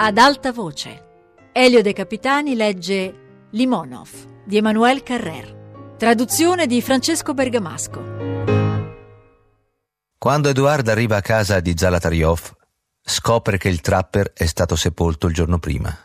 Ad alta voce. Elio De Capitani legge Limonov di Emmanuel Carrère. Traduzione di Francesco Bergamasco. Quando Eduard arriva a casa di Zalataryov, scopre che il trapper è stato sepolto il giorno prima.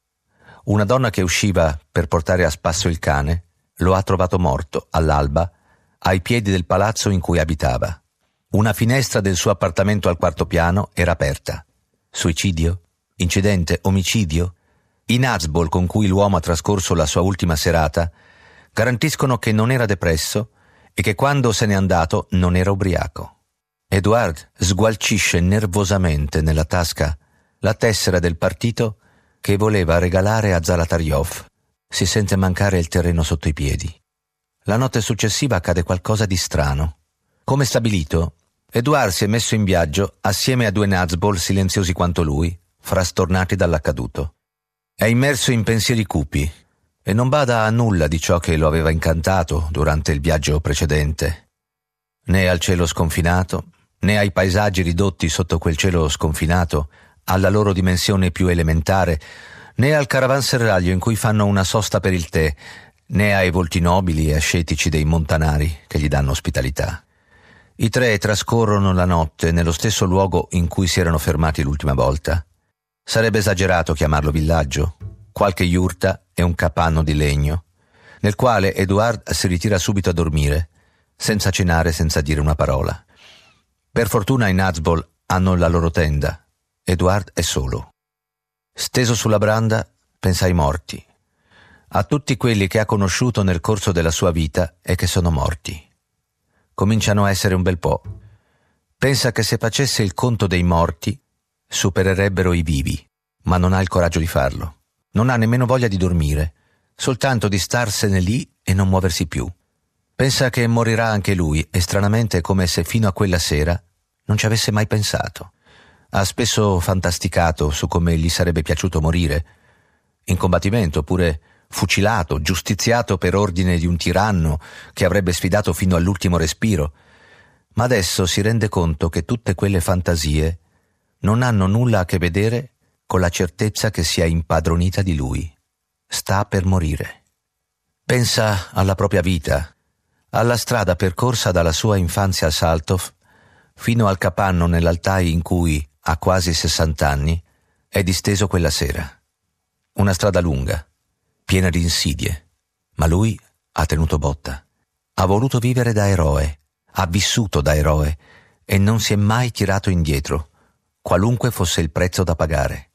Una donna che usciva per portare a spasso il cane lo ha trovato morto all'alba ai piedi del palazzo in cui abitava. Una finestra del suo appartamento al quarto piano era aperta. Suicidio? Incidente? Omicidio? I Nazbol con cui l'uomo ha trascorso la sua ultima serata garantiscono che non era depresso e che quando se n'è andato non era ubriaco. Eduard sgualcisce nervosamente nella tasca la tessera del partito che voleva regalare a Zalataryov. Si sente mancare il terreno sotto i piedi. La notte successiva accade qualcosa di strano. Come stabilito, Eduard si è messo in viaggio assieme a 2 Nazbol silenziosi quanto lui, frastornati dall'accaduto. È immerso in pensieri cupi e non bada a nulla di ciò che lo aveva incantato durante il viaggio precedente. Né al cielo sconfinato, né ai paesaggi ridotti sotto quel cielo sconfinato alla loro dimensione più elementare, né al caravanserraglio in cui fanno una sosta per il tè, né ai volti nobili e ascetici dei montanari che gli danno ospitalità. I 3 trascorrono la notte nello stesso luogo in cui si erano fermati l'ultima volta. Sarebbe esagerato chiamarlo villaggio, qualche yurta e un capanno di legno, nel quale Eduard si ritira subito a dormire, senza cenare, senza dire una parola. Per fortuna i Nazbol hanno la loro tenda. Eduard è solo. Steso sulla branda, pensa ai morti, a tutti quelli che ha conosciuto nel corso della sua vita e che sono morti. Cominciano a essere un bel po'. Pensa che se facesse il conto dei morti supererebbero i vivi, ma non ha il coraggio di farlo. Non ha nemmeno voglia di dormire, soltanto di starsene lì e non muoversi più. Pensa che morirà anche lui e stranamente è come se fino a quella sera non ci avesse mai pensato. Ha spesso fantasticato su come gli sarebbe piaciuto morire, in combattimento oppure fucilato, giustiziato per ordine di un tiranno che avrebbe sfidato fino all'ultimo respiro. Ma adesso si rende conto che tutte quelle fantasie non hanno nulla a che vedere con la certezza che sia impadronita di lui. Sta per morire. Pensa alla propria vita, alla strada percorsa dalla sua infanzia a Saltov fino al capanno nell'Altai in cui, a quasi 60 anni, è disteso quella sera. Una strada lunga, piena di insidie, ma lui ha tenuto botta. Ha voluto vivere da eroe, ha vissuto da eroe e non si è mai tirato indietro, qualunque fosse il prezzo da pagare.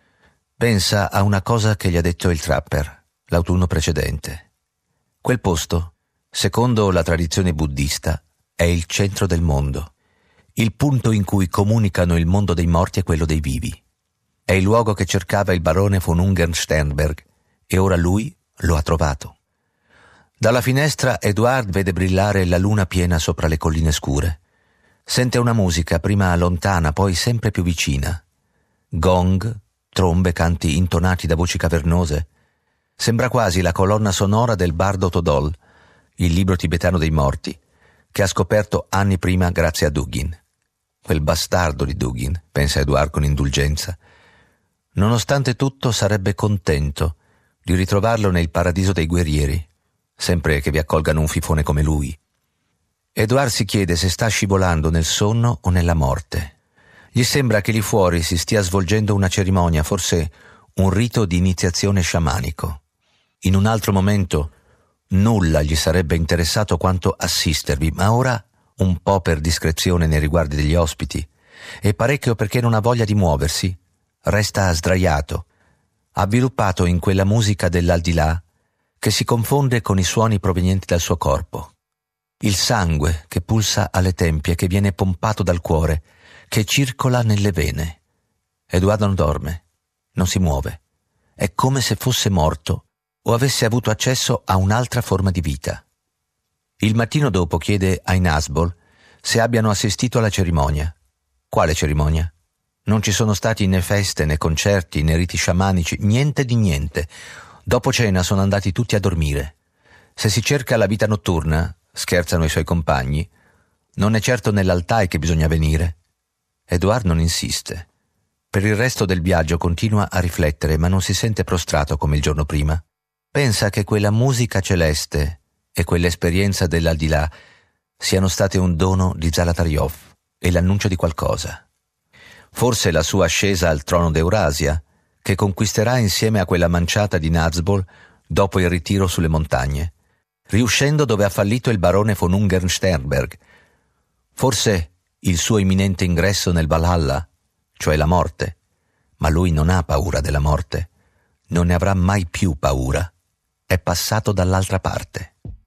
Pensa a una cosa che gli ha detto il trapper l'autunno precedente. Quel posto, secondo la tradizione buddista, è il centro del mondo, il punto in cui comunicano il mondo dei morti e quello dei vivi. È il luogo che cercava il barone von Ungern-Sternberg e ora lui lo ha trovato. Dalla finestra Eduard vede brillare la luna piena sopra le colline scure. Sente una musica prima lontana, poi sempre più vicina. Gong, trombe, canti intonati da voci cavernose. Sembra quasi la colonna sonora del bardo Todol, il libro tibetano dei morti, che ha scoperto anni prima grazie a Dugin. Quel bastardo di Dugin, pensa Eduard con indulgenza. Nonostante tutto sarebbe contento di ritrovarlo nel paradiso dei guerrieri, sempre che vi accolgano un fifone come lui. Eduard si chiede se sta scivolando nel sonno o nella morte. Gli sembra che lì fuori si stia svolgendo una cerimonia, forse un rito di iniziazione sciamanico. In un altro momento nulla gli sarebbe interessato quanto assistervi, ma ora un po' per discrezione nei riguardi degli ospiti e parecchio perché non ha voglia di muoversi, resta sdraiato, avviluppato in quella musica dell'aldilà che si confonde con i suoni provenienti dal suo corpo. Il sangue che pulsa alle tempie, che viene pompato dal cuore, che circola nelle vene. Edoardo non dorme, non si muove. È come se fosse morto o avesse avuto accesso a un'altra forma di vita. Il mattino dopo chiede ai Nazbol se abbiano assistito alla cerimonia. Quale cerimonia? Non ci sono stati né feste, né concerti, né riti sciamanici, niente di niente. Dopo cena sono andati tutti a dormire. Se si cerca la vita notturna, scherzano i suoi compagni, non è certo nell'Altai che bisogna venire. Eduard non insiste. Per il resto del viaggio continua a riflettere, ma non si sente prostrato come il giorno prima. Pensa che quella musica celeste e quell'esperienza dell'aldilà siano state un dono di Zalataryov e l'annuncio di qualcosa. Forse la sua ascesa al trono d'Eurasia, che conquisterà insieme a quella manciata di Nazbol dopo il ritiro sulle montagne, riuscendo dove ha fallito il barone von Ungern-Sternberg. Forse il suo imminente ingresso nel Valhalla, cioè la morte. Ma lui non ha paura della morte, non ne avrà mai più paura. È passato dall'altra parte.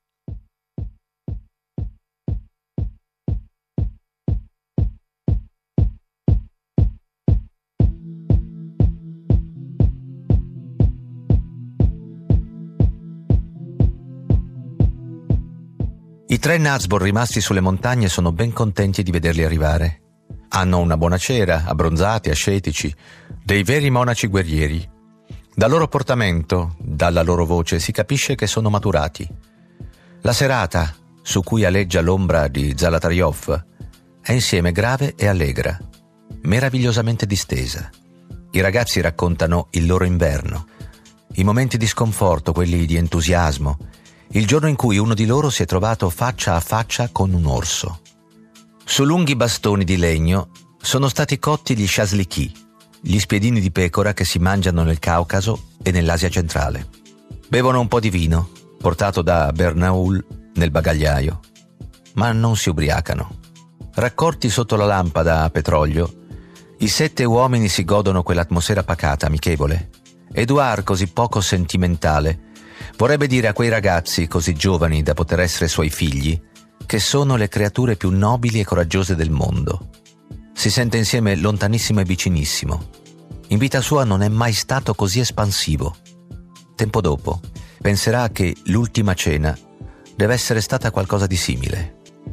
I 3 Nazbol rimasti sulle montagne sono ben contenti di vederli arrivare. Hanno una buona cera, abbronzati, ascetici, dei veri monaci guerrieri. Dal loro portamento, dalla loro voce, si capisce che sono maturati. La serata, su cui aleggia l'ombra di Zalataryov, è insieme grave e allegra, meravigliosamente distesa. I ragazzi raccontano il loro inverno, i momenti di sconforto, quelli di entusiasmo, il giorno in cui uno di loro si è trovato faccia a faccia con un orso. Su lunghi bastoni di legno sono stati cotti gli shazliki, gli spiedini di pecora che si mangiano nel Caucaso e nell'Asia centrale. Bevono un po' di vino, portato da Bernaul nel bagagliaio, ma non si ubriacano. Raccolti sotto la lampada a petrolio, i 7 uomini si godono quell'atmosfera pacata, amichevole. Edouard, così poco sentimentale, vorrebbe dire a quei ragazzi così giovani da poter essere suoi figli che sono le creature più nobili e coraggiose del mondo. Si sente insieme lontanissimo e vicinissimo. In vita sua non è mai stato così espansivo. Tempo dopo penserà che l'ultima cena deve essere stata qualcosa di simile.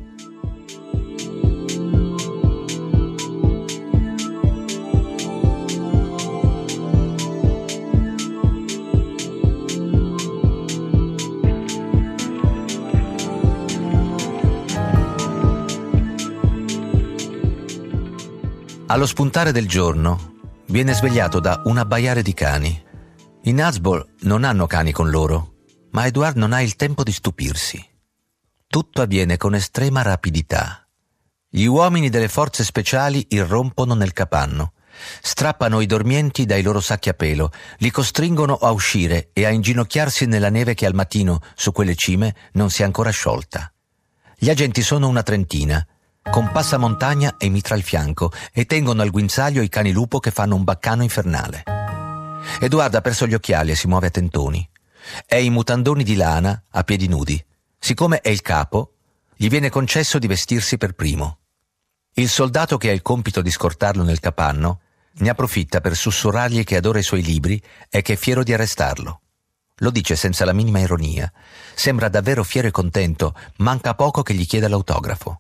Allo spuntare del giorno viene svegliato da un abbaiare di cani. I Nazbol non hanno cani con loro, ma Edouard non ha il tempo di stupirsi. Tutto avviene con estrema rapidità. Gli uomini delle forze speciali irrompono nel capanno, strappano i dormienti dai loro sacchi a pelo, li costringono a uscire e a inginocchiarsi nella neve che al mattino su quelle cime non si è ancora sciolta. Gli agenti sono una trentina, con passamontagna e mitra al fianco, e tengono al guinzaglio i cani lupo che fanno un baccano infernale. Edouard ha perso gli occhiali e si muove a tentoni. È in mutandoni di lana, a piedi nudi. Siccome è il capo, gli viene concesso di vestirsi per primo. Il soldato che ha il compito di scortarlo nel capanno ne approfitta per sussurrargli che adora i suoi libri e che è fiero di arrestarlo. Lo dice senza la minima ironia. Sembra davvero fiero e contento, manca poco che gli chieda l'autografo.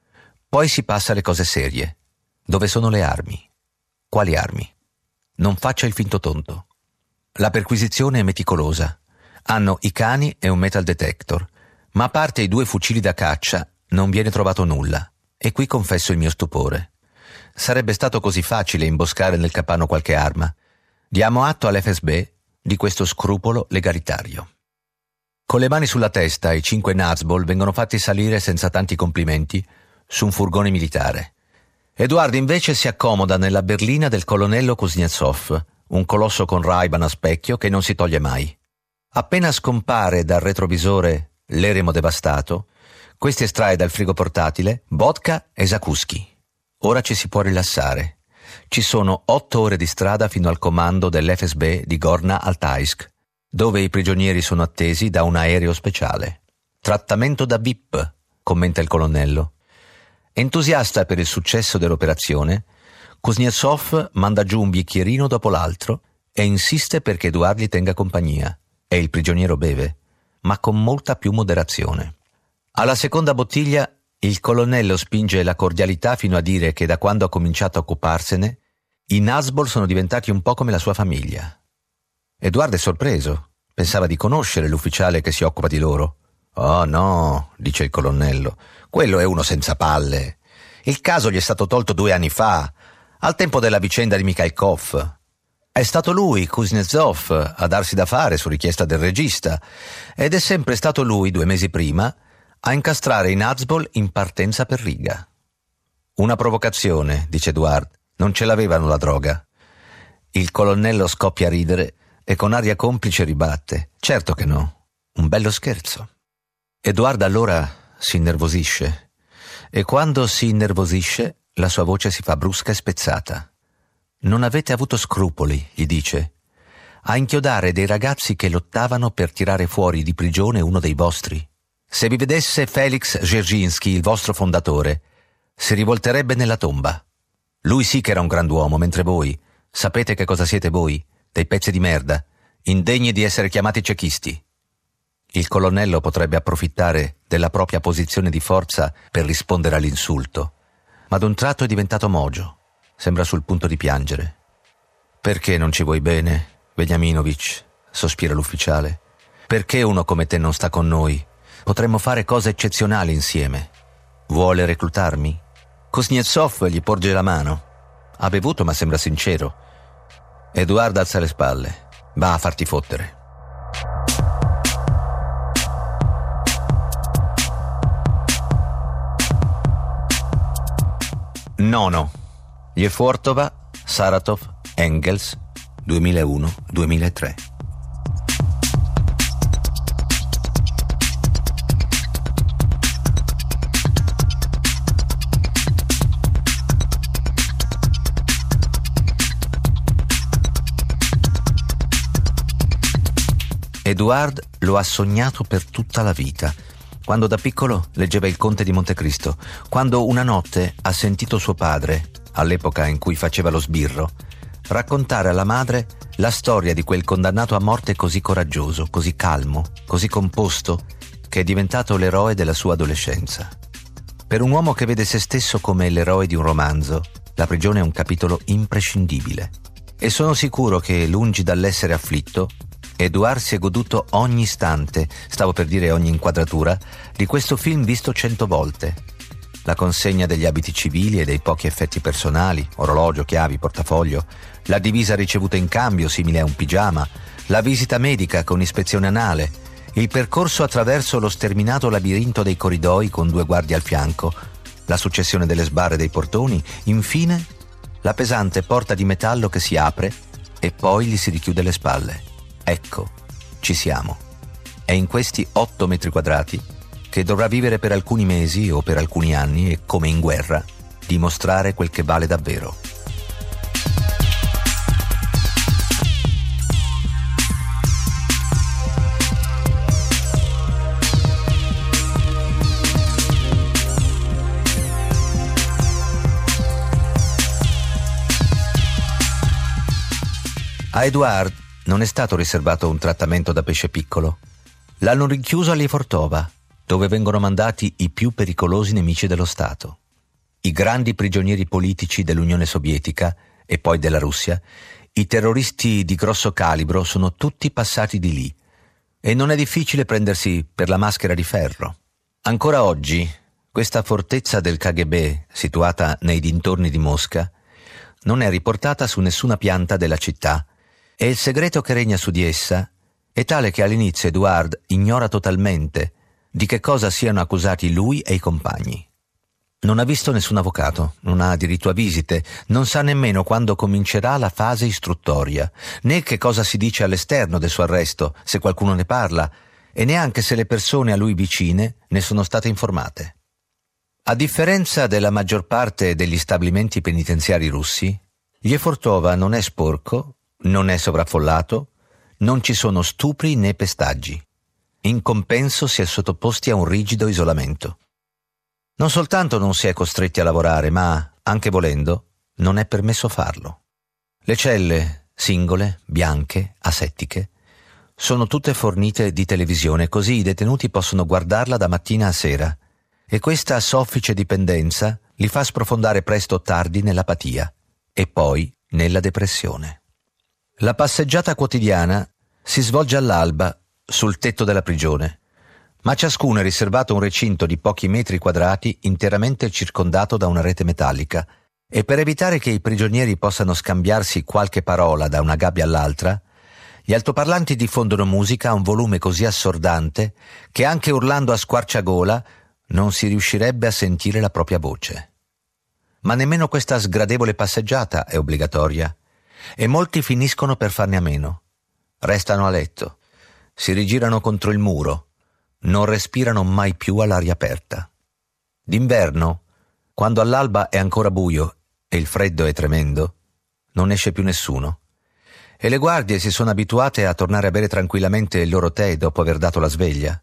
Poi si passa alle cose serie. Dove sono le armi? Quali armi? Non faccia il finto tonto. La perquisizione è meticolosa. Hanno i cani e un metal detector, ma a parte i 2 fucili da caccia non viene trovato nulla. E qui confesso il mio stupore. Sarebbe stato così facile imboscare nel capanno qualche arma. Diamo atto all'FSB di questo scrupolo legalitario. Con le mani sulla testa i 5 Nazbol vengono fatti salire senza tanti complimenti su un furgone militare. Edouard invece si accomoda nella berlina del colonnello Kuznetsov, un colosso con Ray-Ban a specchio che non si toglie mai. Appena scompare dal retrovisore l'eremo devastato, questi estrae dal frigo portatile vodka e zakusky. Ora ci si può rilassare. Ci sono 8 ore di strada fino al comando dell'FSB di Gorno-Altaysk, dove i prigionieri sono attesi da un aereo speciale. Trattamento da VIP, commenta il colonnello. Entusiasta per il successo dell'operazione, Kuznetsov manda giù un bicchierino dopo l'altro e insiste perché Edouard gli tenga compagnia, e il prigioniero beve, ma con molta più moderazione. Alla seconda bottiglia il colonnello spinge la cordialità fino a dire che da quando ha cominciato a occuparsene, i Nazbol sono diventati un po' come la sua famiglia. Edouard è sorpreso, pensava di conoscere l'ufficiale che si occupa di loro. «Oh no», dice il colonnello, «quello è uno senza palle. Il caso gli è stato tolto 2 anni fa. al tempo della vicenda di Mikhailkov. È stato lui, Kuznetsov, a darsi da fare su richiesta del regista, ed è sempre stato lui, 2 mesi prima, a incastrare i Nazbol in partenza per Riga. Una provocazione, dice Eduard, non ce l'avevano la droga. Il colonnello scoppia a ridere e con aria complice ribatte: certo che no, un bello scherzo. Eduard allora si innervosisce, e quando si innervosisce la sua voce si fa brusca e spezzata. Non avete avuto scrupoli, gli dice, a inchiodare dei ragazzi che lottavano per tirare fuori di prigione uno dei vostri. Se vi vedesse Felix Dzerzhinsky, il vostro fondatore, si rivolterebbe nella tomba. Lui sì che era un grand'uomo, mentre voi, sapete che cosa siete voi? Dei pezzi di merda, indegni di essere chiamati cechisti. Il colonnello potrebbe approfittare della propria posizione di forza per rispondere all'insulto, ma d'un tratto è diventato mogio. Sembra sul punto di piangere. Perché non ci vuoi bene, Veniaminovic? Sospira l'ufficiale. Perché uno come te non sta con noi? Potremmo fare cose eccezionali insieme. Vuole reclutarmi? Kuznetsov gli porge la mano. Ha bevuto ma sembra sincero. Eduard alza le spalle. Va a farti fottere. Nono. Yefortova, Saratov, Engels, 2001-2003. Eduard lo ha sognato per tutta la vita. Quando da piccolo leggeva Il Conte di Montecristo, quando una notte ha sentito suo padre, all'epoca in cui faceva lo sbirro, raccontare alla madre la storia di quel condannato a morte così coraggioso, così calmo, così composto, che è diventato l'eroe della sua adolescenza. Per un uomo che vede se stesso come l'eroe di un romanzo, la prigione è un capitolo imprescindibile. E sono sicuro che, lungi dall'essere afflitto, Eduard si è goduto ogni istante, stavo per dire ogni inquadratura, di questo film visto 100 volte. La consegna degli abiti civili e dei pochi effetti personali, orologio, chiavi, portafoglio, la divisa ricevuta in cambio, simile a un pigiama, la visita medica con ispezione anale, il percorso attraverso lo sterminato labirinto dei corridoi con 2 guardie al fianco, la successione delle sbarre dei portoni, infine la pesante porta di metallo che si apre e poi gli si richiude le spalle. Ecco, ci siamo. È in questi 8 metri quadrati che dovrà vivere per alcuni mesi o per alcuni anni e, come in guerra, dimostrare quel che vale davvero. A Eduard non è stato riservato un trattamento da pesce piccolo. L'hanno rinchiuso a Lefortova, dove vengono mandati i più pericolosi nemici dello Stato. I grandi prigionieri politici dell'Unione Sovietica e poi della Russia, i terroristi di grosso calibro sono tutti passati di lì e non è difficile prendersi per la maschera di ferro. Ancora oggi, questa fortezza del KGB, situata nei dintorni di Mosca, non è riportata su nessuna pianta della città e il segreto che regna su di essa è tale che all'inizio Eduard ignora totalmente di che cosa siano accusati lui e i compagni. Non ha visto nessun avvocato, non ha diritto a visite, non sa nemmeno quando comincerà la fase istruttoria, né che cosa si dice all'esterno del suo arresto, se qualcuno ne parla, e neanche se le persone a lui vicine ne sono state informate. A differenza della maggior parte degli stabilimenti penitenziari russi, Lefortova non è sporco, non è sovraffollato, non ci sono stupri né pestaggi. In compenso si è sottoposti a un rigido isolamento. Non soltanto non si è costretti a lavorare, ma, anche volendo, non è permesso farlo. Le celle, singole, bianche, asettiche, sono tutte fornite di televisione, così i detenuti possono guardarla da mattina a sera, e questa soffice dipendenza li fa sprofondare presto o tardi nell'apatia e poi nella depressione. La passeggiata quotidiana si svolge all'alba sul tetto della prigione, ma ciascuno è riservato un recinto di pochi metri quadrati interamente circondato da una rete metallica e per evitare che i prigionieri possano scambiarsi qualche parola da una gabbia all'altra, gli altoparlanti diffondono musica a un volume così assordante che anche urlando a squarciagola non si riuscirebbe a sentire la propria voce. Ma nemmeno questa sgradevole passeggiata è obbligatoria e molti finiscono per farne a meno. Restano a letto, si rigirano contro il muro, non respirano mai più all'aria aperta. D'inverno, quando all'alba è ancora buio e il freddo è tremendo, non esce più nessuno e le guardie si sono abituate a tornare a bere tranquillamente il loro tè dopo aver dato la sveglia.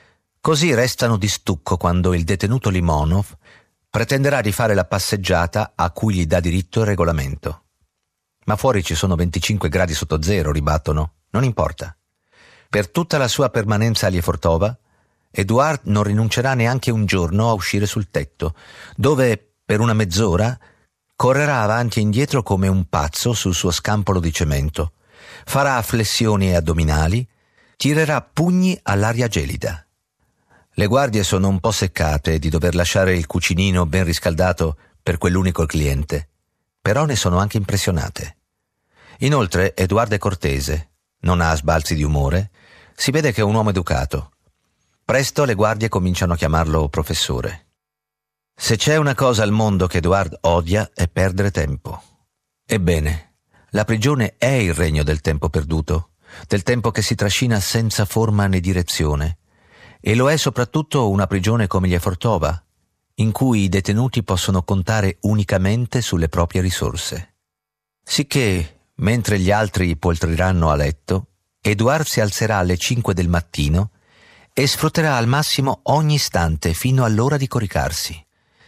Così restano di stucco quando il detenuto Limonov pretenderà di fare la passeggiata a cui gli dà diritto il regolamento. Ma fuori ci sono 25 gradi sotto zero, ribattono. Non importa. Per tutta la sua permanenza a Liefortova, Eduard non rinuncerà neanche un giorno a uscire sul tetto, dove per una mezz'ora correrà avanti e indietro come un pazzo sul suo scampolo di cemento, farà flessioni e addominali, tirerà pugni all'aria gelida. Le guardie sono un po' seccate di dover lasciare il cucinino ben riscaldato per quell'unico cliente, però ne sono anche impressionate. Inoltre Eduard è cortese, non ha sbalzi di umore, si vede che è un uomo educato. Presto le guardie cominciano a chiamarlo professore. Se c'è una cosa al mondo che Eduard odia è perdere tempo. Ebbene, la prigione è il regno del tempo perduto, del tempo che si trascina senza forma né direzione, e lo è soprattutto una prigione come Liefortova, in cui i detenuti possono contare unicamente sulle proprie risorse. Sicché, mentre gli altri poltriranno a letto, Eduard si alzerà alle 5 del mattino e sfrutterà al massimo ogni istante fino all'ora di coricarsi.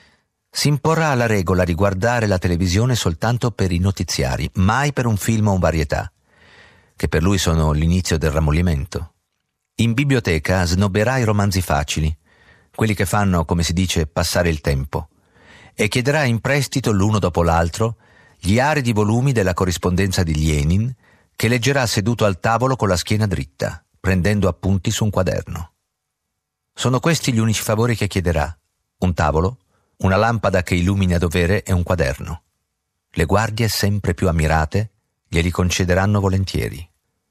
Si imporrà la regola di guardare la televisione soltanto per i notiziari, mai per un film o un varietà, che per lui sono l'inizio del ramollimento. In biblioteca snobberà i romanzi facili, quelli che fanno, come si dice, passare il tempo, e chiederà in prestito l'uno dopo l'altro gli aridi volumi della corrispondenza di Lenin, che leggerà seduto al tavolo con la schiena dritta, prendendo appunti su un quaderno. Sono questi gli unici favori che chiederà: un tavolo, una lampada che illumini a dovere e un quaderno. Le guardie, sempre più ammirate, glieli concederanno volentieri.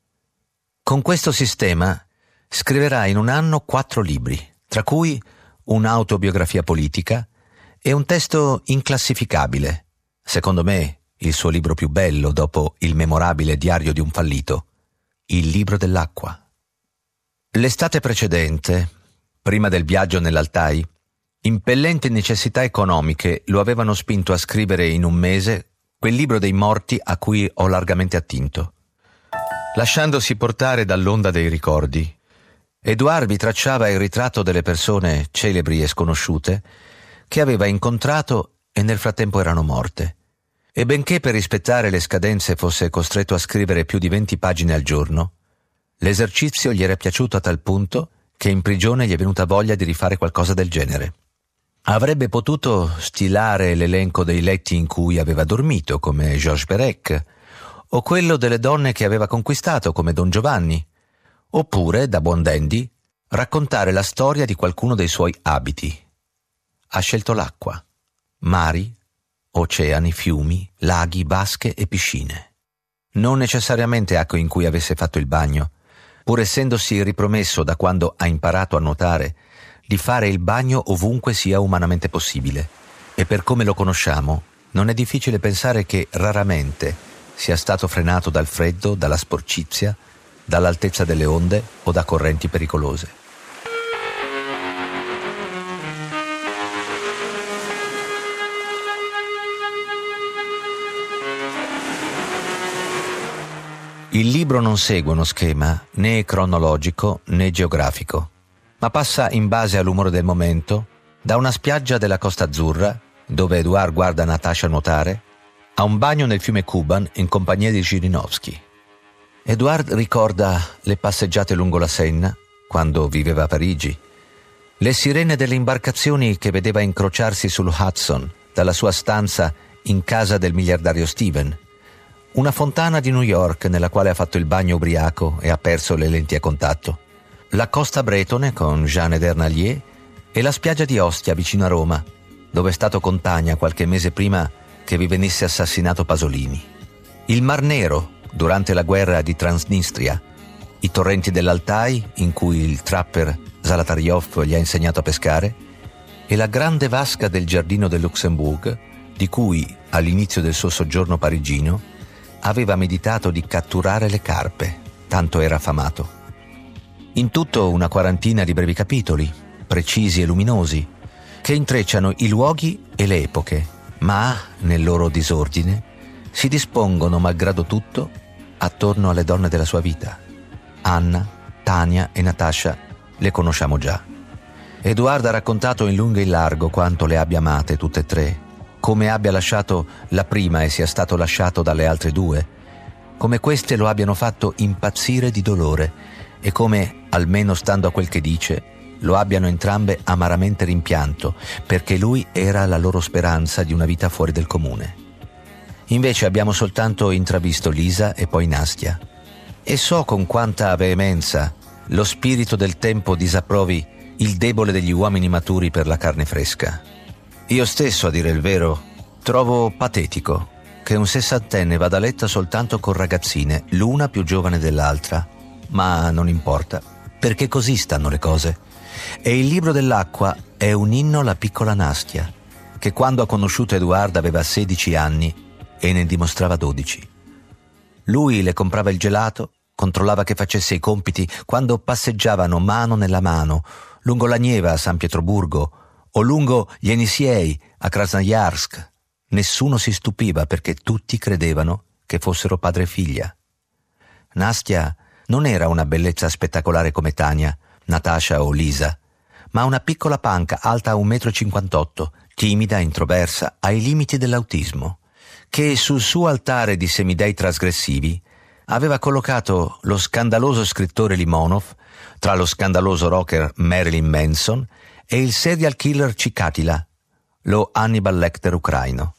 Con questo sistema scriverà in un anno 4 libri, tra cui un'autobiografia politica e un testo inclassificabile, secondo me il suo libro più bello dopo il memorabile Diario di un fallito, Il libro dell'acqua. L'estate precedente, prima del viaggio nell'Altai, impellenti necessità economiche lo avevano spinto a scrivere in un mese quel libro dei morti a cui ho largamente attinto. Lasciandosi portare dall'onda dei ricordi, Eduard vi tracciava il ritratto delle persone celebri e sconosciute che aveva incontrato e nel frattempo erano morte. E benché per rispettare le scadenze fosse costretto a scrivere più di 20 pagine al giorno, l'esercizio gli era piaciuto a tal punto che in prigione gli è venuta voglia di rifare qualcosa del genere. Avrebbe potuto stilare l'elenco dei letti in cui aveva dormito, come Georges Perec, o quello delle donne che aveva conquistato, come Don Giovanni, oppure, da buon dandy, raccontare la storia di qualcuno dei suoi abiti. Ha scelto l'acqua, mari, oceani, fiumi, laghi, vasche e piscine. Non necessariamente acque in cui avesse fatto il bagno, pur essendosi ripromesso da quando ha imparato a nuotare di fare il bagno ovunque sia umanamente possibile. E per come lo conosciamo, non è difficile pensare che raramente sia stato frenato dal freddo, dalla sporcizia, dall'altezza delle onde o da correnti pericolose. Il libro non segue uno schema né cronologico né geografico, ma passa in base all'umore del momento da una spiaggia della Costa Azzurra, dove Eduard guarda Natasha nuotare, a un bagno nel fiume Kuban in compagnia di Žirinovskij. Eduard ricorda le passeggiate lungo la Senna, quando viveva a Parigi, le sirene delle imbarcazioni che vedeva incrociarsi sul Hudson dalla sua stanza in casa del miliardario Steven, una fontana di New York nella quale ha fatto il bagno ubriaco e ha perso le lenti a contatto, la costa bretone con Jeanne d'Ernalier e la spiaggia di Ostia vicino a Roma, dove è stato con Tania qualche mese prima che vi venisse assassinato Pasolini. Il Mar Nero, durante la guerra di Transnistria, i torrenti dell'Altai, in cui il trapper Zalataryov gli ha insegnato a pescare, e la grande vasca del giardino del Luxembourg, di cui, all'inizio del suo soggiorno parigino, aveva meditato di catturare le carpe, tanto era affamato. In tutto una quarantina di brevi capitoli, precisi e luminosi, che intrecciano i luoghi e le epoche, ma, nel loro disordine, si dispongono, malgrado tutto, attorno alle donne della sua vita. Anna, Tania e Natasha le conosciamo già. Edoardo ha raccontato in lungo e in largo quanto le abbia amate tutte e tre, come abbia lasciato la prima e sia stato lasciato dalle altre due, come queste lo abbiano fatto impazzire di dolore e come, almeno stando a quel che dice, lo abbiano entrambe amaramente rimpianto, perché lui era la loro speranza di una vita fuori del comune. Invece abbiamo soltanto intravisto Lisa e poi Nastia, e so con quanta veemenza lo spirito del tempo disapprovi il debole degli uomini maturi per la carne fresca. Io stesso, a dire il vero, trovo patetico che un sessantenne vada a letto soltanto con ragazzine, l'una più giovane dell'altra, ma non importa, perché così stanno le cose. E il libro dell'acqua è un inno alla piccola Nastia, che quando ha conosciuto Edoardo aveva 16 anni e ne dimostrava 12. Lui le comprava il gelato, controllava che facesse i compiti quando passeggiavano mano nella mano lungo la Neva a San Pietroburgo o lungo gli Enisiei a Krasnojarsk. Nessuno si stupiva perché tutti credevano che fossero padre e figlia. Nastia non era una bellezza spettacolare come Tania, Natasha o Lisa, ma una piccola panca alta 1,58 m, timida, introversa, ai limiti dell'autismo, che sul suo altare di semidei trasgressivi aveva collocato lo scandaloso scrittore Limonov tra lo scandaloso rocker Marilyn Manson e il serial killer Chikatila, lo Hannibal Lecter ucraino.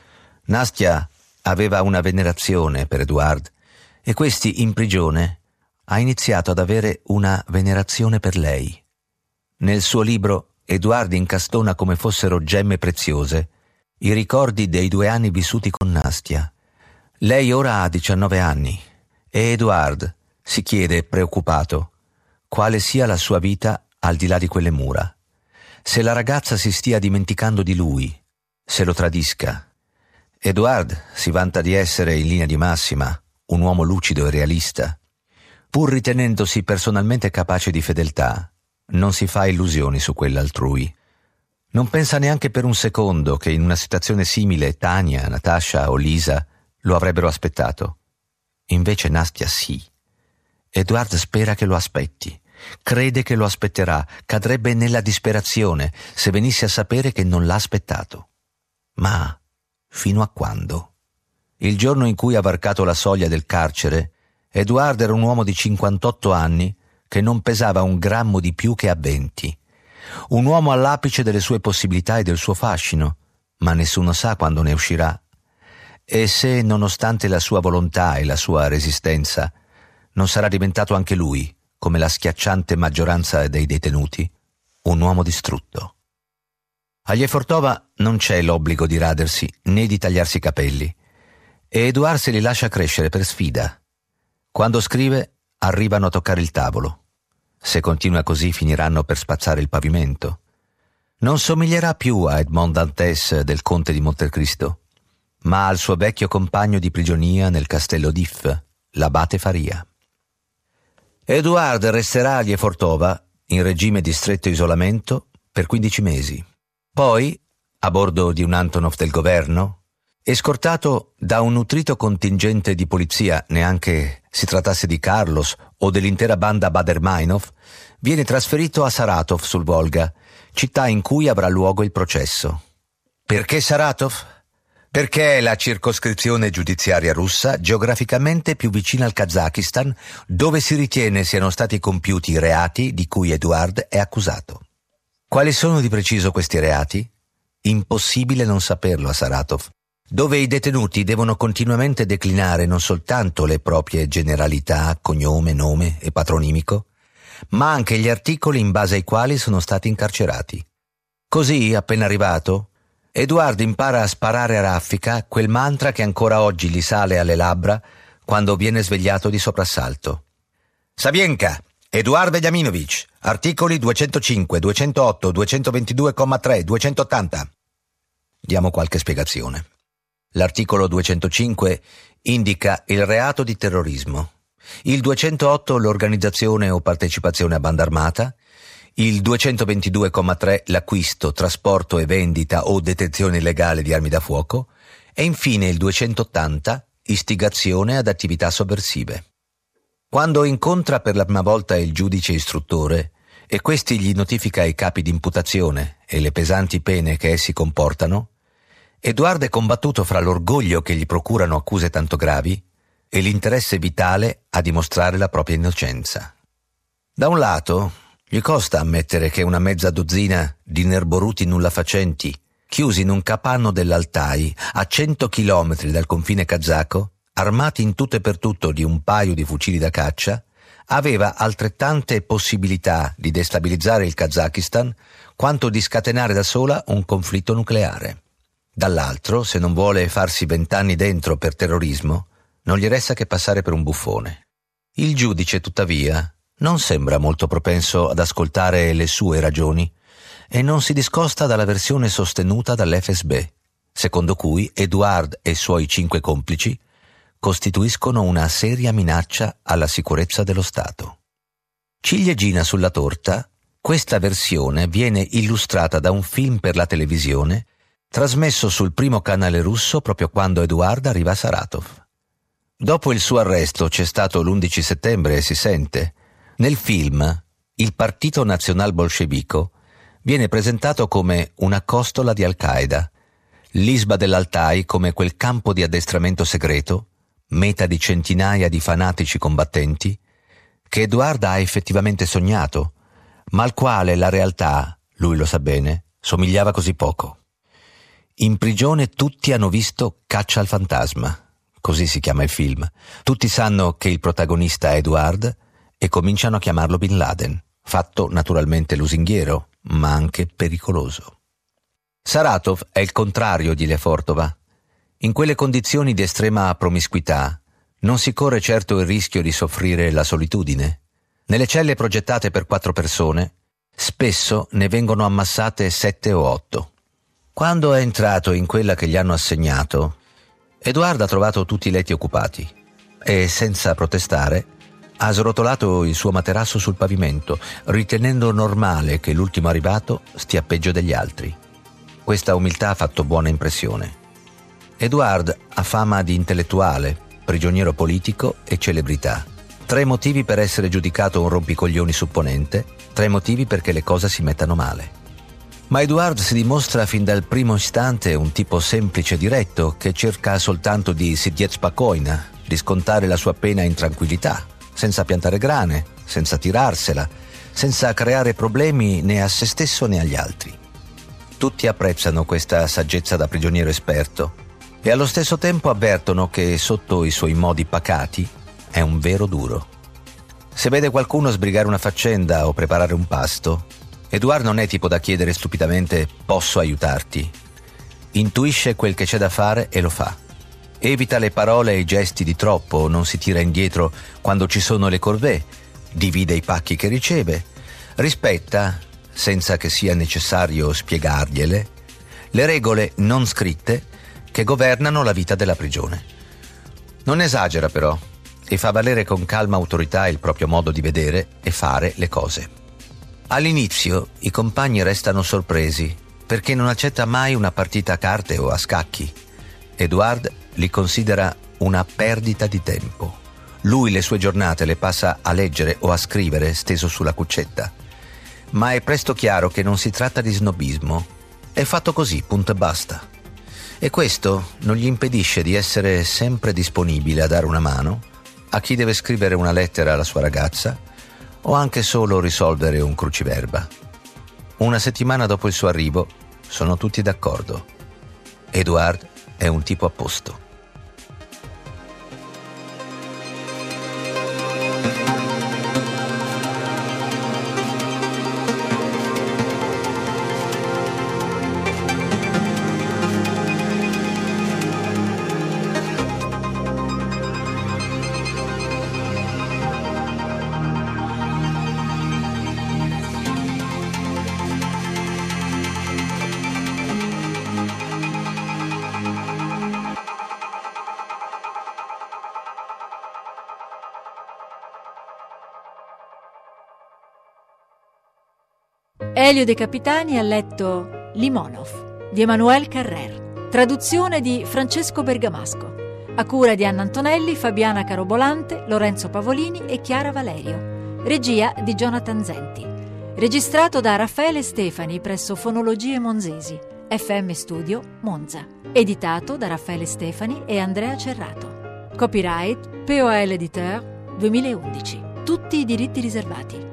Nastia aveva una venerazione per Edoardo e questi, in prigione, ha iniziato ad avere una venerazione per lei. Nel suo libro Edoardo incastona come fossero gemme preziose i ricordi dei 2 anni vissuti con Nastia. Lei ora ha 19 anni e Edoardo si chiede, preoccupato, quale sia la sua vita al di là di quelle mura. Se la ragazza si stia dimenticando di lui, se lo tradisca. Edoardo si vanta di essere, in linea di massima, un uomo lucido e realista. Pur ritenendosi personalmente capace di fedeltà, non si fa illusioni su quella altrui. Non pensa neanche per un secondo che in una situazione simile Tania, Natasha o Lisa lo avrebbero aspettato. Invece Nastia sì. Edoardo spera che lo aspetti. Crede che lo aspetterà, cadrebbe nella disperazione se venisse a sapere che non l'ha aspettato. Ma fino a quando? Il giorno in cui ha varcato la soglia del carcere, Edoardo era un uomo di 58 anni che non pesava un grammo di più che a 20. Un uomo all'apice delle sue possibilità e del suo fascino, ma nessuno sa quando ne uscirà. E se, nonostante la sua volontà e la sua resistenza, non sarà diventato anche lui, come la schiacciante maggioranza dei detenuti, un uomo distrutto. Agli Efortova non c'è l'obbligo di radersi né di tagliarsi i capelli, e Edoardo se li lascia crescere per sfida. Quando scrive, arrivano a toccare il tavolo. Se continua così, finiranno per spazzare il pavimento. Non somiglierà più a Edmond Dantès del Conte di Montecristo, ma al suo vecchio compagno di prigionia nel castello d'If, l'abate Faria. Edoardo resterà agli Efortova, in regime di stretto isolamento, per 15 mesi. Poi, a bordo di un Antonov del governo, escortato da un nutrito contingente di polizia, neanche si trattasse di Carlos o dell'intera banda Bader-Meinhof, viene trasferito a Saratov sul Volga, città in cui avrà luogo il processo. Perché Saratov? Perché è la circoscrizione giudiziaria russa geograficamente più vicina al Kazakistan, dove si ritiene siano stati compiuti i reati di cui Edoardo è accusato. Quali sono di preciso questi reati? Impossibile non saperlo a Saratov, dove i detenuti devono continuamente declinare non soltanto le proprie generalità, cognome, nome e patronimico, ma anche gli articoli in base ai quali sono stati incarcerati. Così, appena arrivato, Edward impara a sparare a raffica quel mantra che ancora oggi gli sale alle labbra quando viene svegliato di soprassalto. Savienka, Eduard Veliaminovich, articoli 205, 208, 222,3, 280. Diamo qualche spiegazione. L'articolo 205 indica il reato di terrorismo, il 208 l'organizzazione o partecipazione a banda armata, il 222,3 l'acquisto, trasporto e vendita o detenzione illegale di armi da fuoco e infine il 280 istigazione ad attività sovversive. Quando incontra per la prima volta il giudice istruttore e questi gli notifica i capi di imputazione e le pesanti pene che essi comportano, Edward è combattuto fra l'orgoglio che gli procurano accuse tanto gravi e l'interesse vitale a dimostrare la propria innocenza. Da un lato, gli costa ammettere che una mezza dozzina di nerboruti nullafacenti, chiusi in un capanno dell'Altai a 100 chilometri dal confine kazako, armati in tutto e per tutto di un paio di fucili da caccia, aveva altrettante possibilità di destabilizzare il Kazakistan quanto di scatenare da sola un conflitto nucleare. Dall'altro, se non vuole farsi 20 anni dentro per terrorismo, non gli resta che passare per un buffone. Il giudice, tuttavia, non sembra molto propenso ad ascoltare le sue ragioni e non si discosta dalla versione sostenuta dall'FSB, secondo cui Edward e i suoi 5 complici costituiscono una seria minaccia alla sicurezza dello Stato. Ciliegina sulla torta, questa versione viene illustrata da un film per la televisione trasmesso sul primo canale russo proprio quando Edward arriva a Saratov. Dopo il suo arresto c'è stato l'11 settembre e si sente. Nel film, il Partito Nazional Bolscevico viene presentato come una costola di Al-Qaeda, l'Isba dell'Altai come quel campo di addestramento segreto, meta di centinaia di fanatici combattenti, che Edward ha effettivamente sognato, ma al quale la realtà, lui lo sa bene, somigliava così poco. In prigione tutti hanno visto Caccia al fantasma, così si chiama il film. Tutti sanno che il protagonista è Edward e cominciano a chiamarlo Bin Laden, fatto naturalmente lusinghiero, ma anche pericoloso. Saratov è il contrario di Lefortova. In quelle condizioni di estrema promiscuità non si corre certo il rischio di soffrire la solitudine. Nelle celle progettate per 4 persone, spesso ne vengono ammassate 7 o 8. Quando è entrato in quella che gli hanno assegnato, Edward ha trovato tutti i letti occupati e, senza protestare, ha srotolato il suo materasso sul pavimento, ritenendo normale che l'ultimo arrivato stia peggio degli altri. Questa umiltà ha fatto buona impressione. Edward ha fama di intellettuale, prigioniero politico e celebrità. 3 motivi per essere giudicato un rompicoglioni supponente, 3 motivi perché le cose si mettano male. Ma Edward si dimostra fin dal primo istante un tipo semplice e diretto che cerca soltanto di sidiet spokojna, di scontare la sua pena in tranquillità, senza piantare grane, senza tirarsela, senza creare problemi né a se stesso né agli altri. Tutti apprezzano questa saggezza da prigioniero esperto e allo stesso tempo avvertono che sotto i suoi modi pacati è un vero duro. Se vede qualcuno sbrigare una faccenda o preparare un pasto, Edward non è tipo da chiedere stupidamente «posso aiutarti?». Intuisce quel che c'è da fare e lo fa. Evita le parole e i gesti di troppo, non si tira indietro quando ci sono le corvée, divide i pacchi che riceve, rispetta, senza che sia necessario spiegargliele, le regole non scritte che governano la vita della prigione. Non esagera però e fa valere con calma autorità il proprio modo di vedere e fare le cose. All'inizio i compagni restano sorpresi perché non accetta mai una partita a carte o a scacchi. Edward li considera una perdita di tempo. Lui le sue giornate le passa a leggere o a scrivere steso sulla cuccetta. Ma è presto chiaro che non si tratta di snobismo. È fatto così, punto e basta. E questo non gli impedisce di essere sempre disponibile a dare una mano a chi deve scrivere una lettera alla sua ragazza o anche solo risolvere un cruciverba. Una settimana dopo il suo arrivo sono tutti d'accordo. Edward è un tipo a posto. Elio De Capitani ha letto Limonov di Emmanuel Carrère, traduzione di Francesco Bergamasco, a cura di Anna Antonelli, Fabiana Carobolante, Lorenzo Pavolini e Chiara Valerio, regia di Jonathan Zenti, registrato da Raffaele Stefani presso Fonologie Monzesi, FM Studio Monza, editato da Raffaele Stefani e Andrea Cerrato. Copyright POL Editeur 2011. Tutti i diritti riservati.